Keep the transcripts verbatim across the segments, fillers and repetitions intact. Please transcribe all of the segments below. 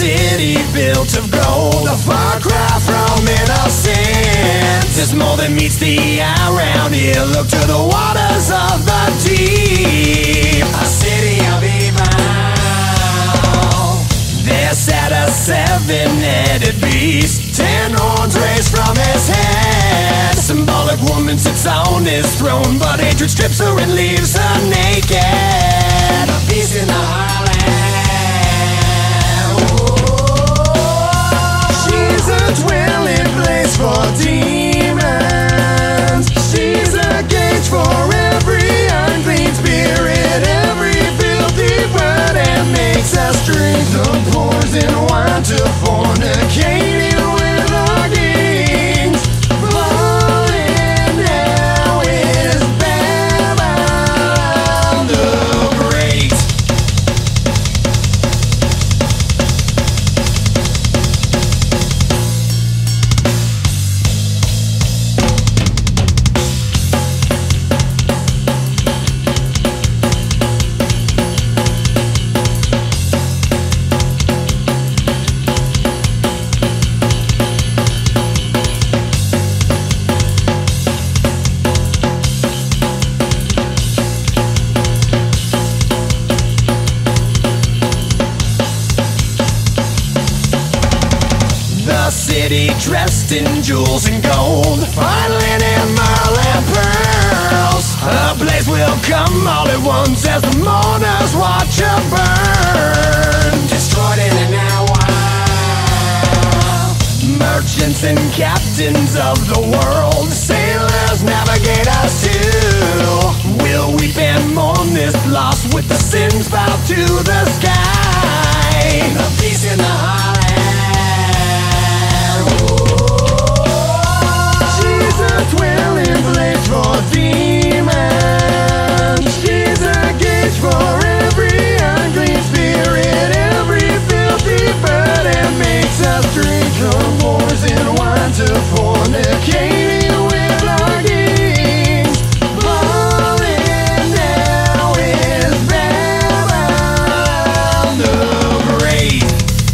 city built of gold, a far cry from innocence. There's more than meets the eye around here. Look to the waters of the deep. A city of evil. There sat a seven-headed beast, ten horns raised from his head. A symbolic woman sits on his throne, but hatred strips her and leaves her naked. A beast in the heartland. She's a dwelling place for demons. She's a cage for every unclean spirit, every filthy word, and makes us drink the poison wine to fornicating with our kings. Falling now is Babylon the Great. City dressed in jewels and gold, fine linen, myrrh and pearls. A blaze will come all at once as the mourners watch her burn. Destroyed in an hour. Merchants and captains of the world, sailors, navigators too, will weep and mourn this loss with the sins bowed to the sky. The peace in the heart. Dwelling place for demons. She's a cage for every unclean spirit, every filthy bird, and makes us drink her poison wine to fornicating with our kings. Falling now is Babylon the Great.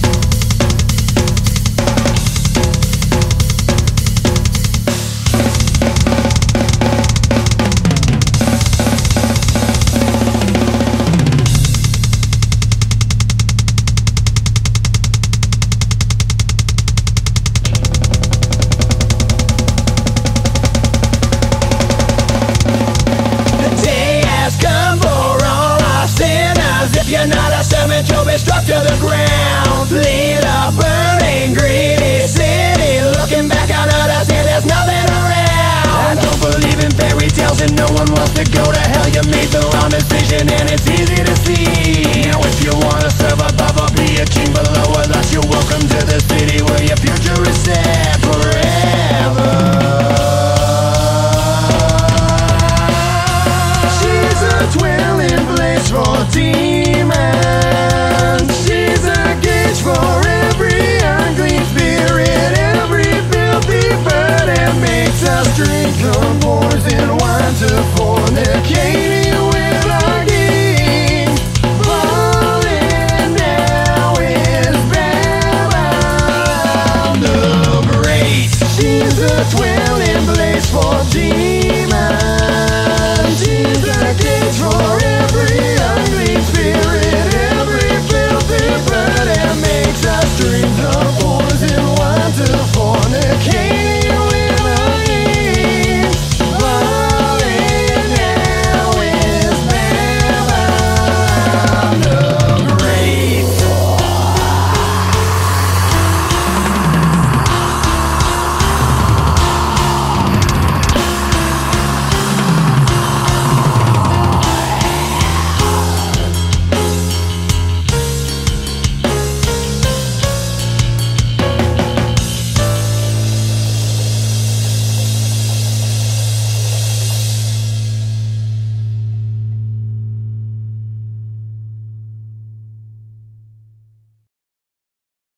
If you're not a servant, you'll be struck to the ground. Lead a burning, greedy city, looking back on us, and there's nothing around. I don't believe in fairy tales, and no one wants to go to hell. You made the wrong decision, and it's